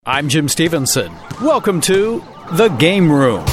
I'm Jim Stevenson. Welcome to The Game Room.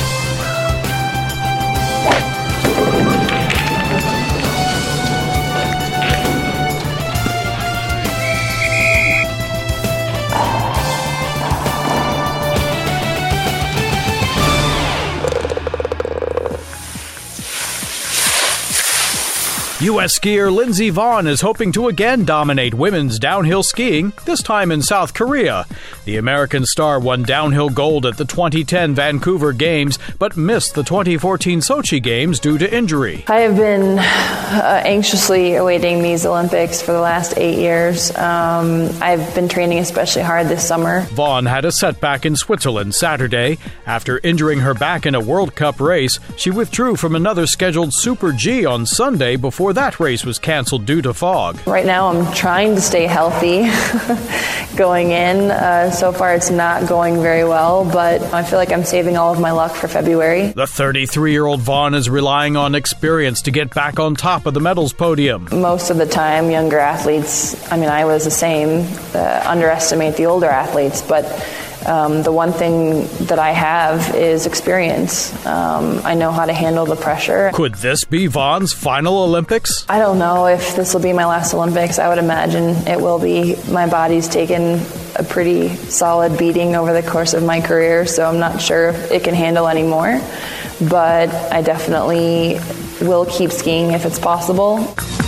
U.S. skier Lindsey Vonn is hoping to again dominate women's downhill skiing, this time in South Korea. The American star won downhill gold at the 2010 Vancouver Games, but missed the 2014 Sochi Games due to injury. I have been anxiously awaiting these Olympics for the last 8 years. I've been training especially hard this summer. Vonn had a setback in Switzerland Saturday. After injuring her back in a World Cup race, she withdrew from another scheduled Super G on Sunday before that race was canceled due to fog. Right now I'm trying to stay healthy going in. So far it's not going very well, but I feel like I'm saving all of my luck for February. The 33-year-old Vonn is relying on experience to get back on top of the medals podium. Most of the time, younger athletes, I was the same, underestimate the older athletes, but the one thing that I have is experience. I know how to handle the pressure. Could this be Vonn's final Olympics? I don't know if this will be my last Olympics. I would imagine it will be. My body's taken a pretty solid beating over the course of my career, so I'm not sure if it can handle any more. But I definitely will keep skiing if it's possible.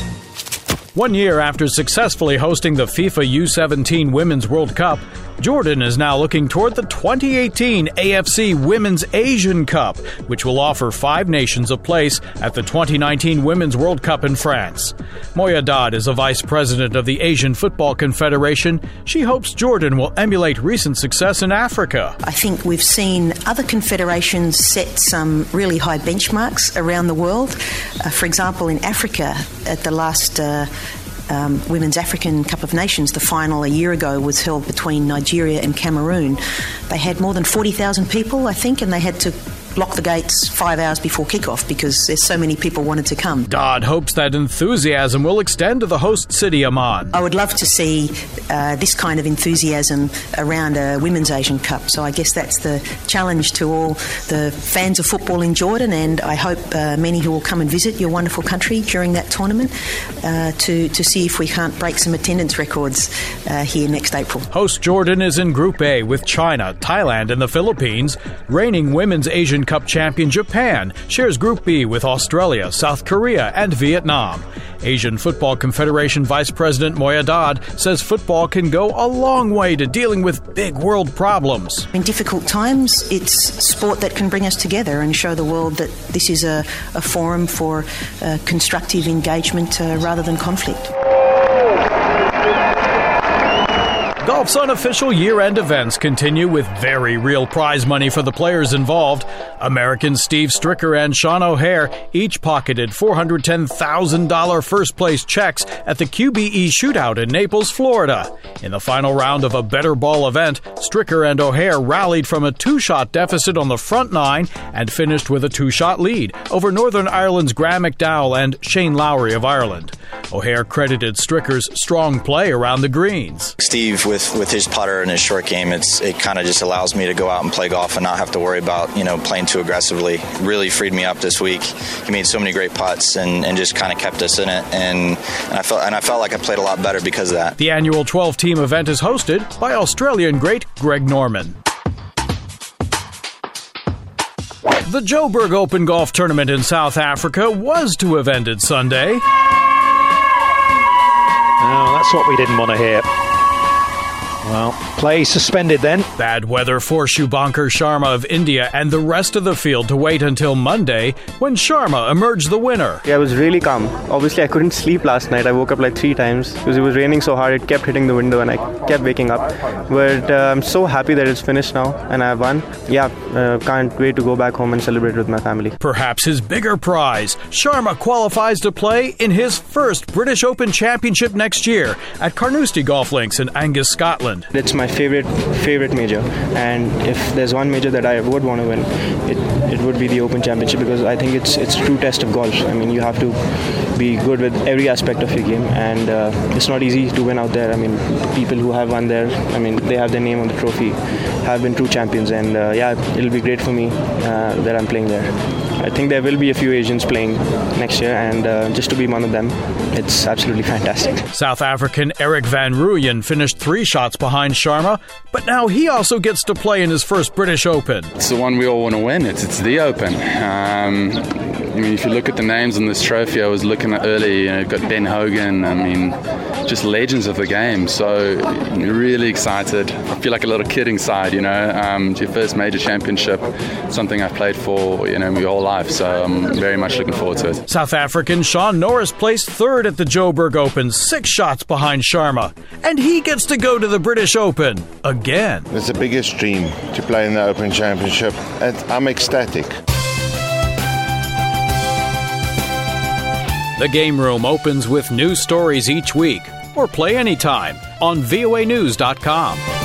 1 year after successfully hosting the FIFA U17 Women's World Cup, Jordan is now looking toward the 2018 AFC Women's Asian Cup, which will offer 5 nations a place at the 2019 Women's World Cup in France. Moya Dodd is a vice president of the Asian Football Confederation. She hopes Jordan will emulate recent success in Africa. I think we've seen other confederations set some really high benchmarks around the world. For example, in Africa, at the last Women's African Cup of Nations, the final a year ago was held between Nigeria and Cameroon. They had more than 40,000 people, I think, and they had to lock the gates 5 hours before kickoff because there's so many people wanted to come. Dodd hopes that enthusiasm will extend to the host city, Amman. I would love to see this kind of enthusiasm around a Women's Asian Cup. So I guess that's the challenge to all the fans of football in Jordan, and I hope many who will come and visit your wonderful country during that tournament to see if we can't break some attendance records here next April. Host Jordan is in Group A with China, Thailand, and the Philippines. Reigning Women's Asian Cup champion Japan shares Group B with Australia, South Korea, and Vietnam. Asian Football Confederation Vice President Moya Dodd says football can go a long way to dealing with big world problems. In difficult times, it's sport that can bring us together and show the world that this is a forum for constructive engagement rather than conflict. Golf's unofficial year-end events continue with very real prize money for the players involved. American Steve Stricker and Sean O'Haire each pocketed $410,000 first-place checks at the QBE Shootout in Naples, Florida. In the final round of a better ball event, Stricker and O'Haire rallied from a 2-shot deficit on the front 9 and finished with a 2-shot lead over Northern Ireland's Graham McDowell and Shane Lowry of Ireland. O'Haire credited Stricker's strong play around the greens. Steve, with his putter and his short game, it kind of just allows me to go out and play golf and not have to worry about playing too aggressively. Really freed me up this week. He made so many great putts and just kind of kept us in it, and I felt like I played a lot better because of that. The annual 12-team event is hosted by Australian great Greg Norman. The Joburg Open Golf Tournament in South Africa was to have ended Sunday. Oh, that's what we didn't want to hear. Well, play suspended then. Bad weather forced Shubhankar Sharma of India and the rest of the field to wait until Monday, when Sharma emerged the winner. Yeah, I was really calm. Obviously, I couldn't sleep last night. I woke up like 3 times because it was raining so hard. It kept hitting the window and I kept waking up. But I'm so happy that it's finished now and I won. Yeah, can't wait to go back home and celebrate with my family. Perhaps his bigger prize. Sharma qualifies to play in his first British Open Championship next year at Carnoustie Golf Links in Angus, Scotland. Ireland. It's my favorite major, and if there's one major that I would want to win, it would be the Open Championship, because I think it's a true test of golf. I mean, you have to be good with every aspect of your game, and it's not easy to win out there. I mean, people who have won there, I mean, they have their name on the trophy, have been true champions, and it'll be great for me that I'm playing there. I think there will be a few Asians playing next year, and just to be one of them, it's absolutely fantastic. South African Erik van Rooyen finished 3 shots behind Sharma, but now he also gets to play in his first British Open. It's the one we all want to win. It's the Open. I mean, if you look at the names on this trophy, I was looking at early, you've got Ben Hogan, I mean, just legends of the game. So really excited. I feel like a little kid inside, It's your first major championship, something I've played for, my whole life. So I'm very much looking forward to it. South African Shaun Norris placed 3rd at the Joburg Open, 6 shots behind Sharma. And he gets to go to the British Open again. It's the biggest dream to play in the Open Championship, and I'm ecstatic. The Game Room opens with new stories each week, or play anytime on voanews.com.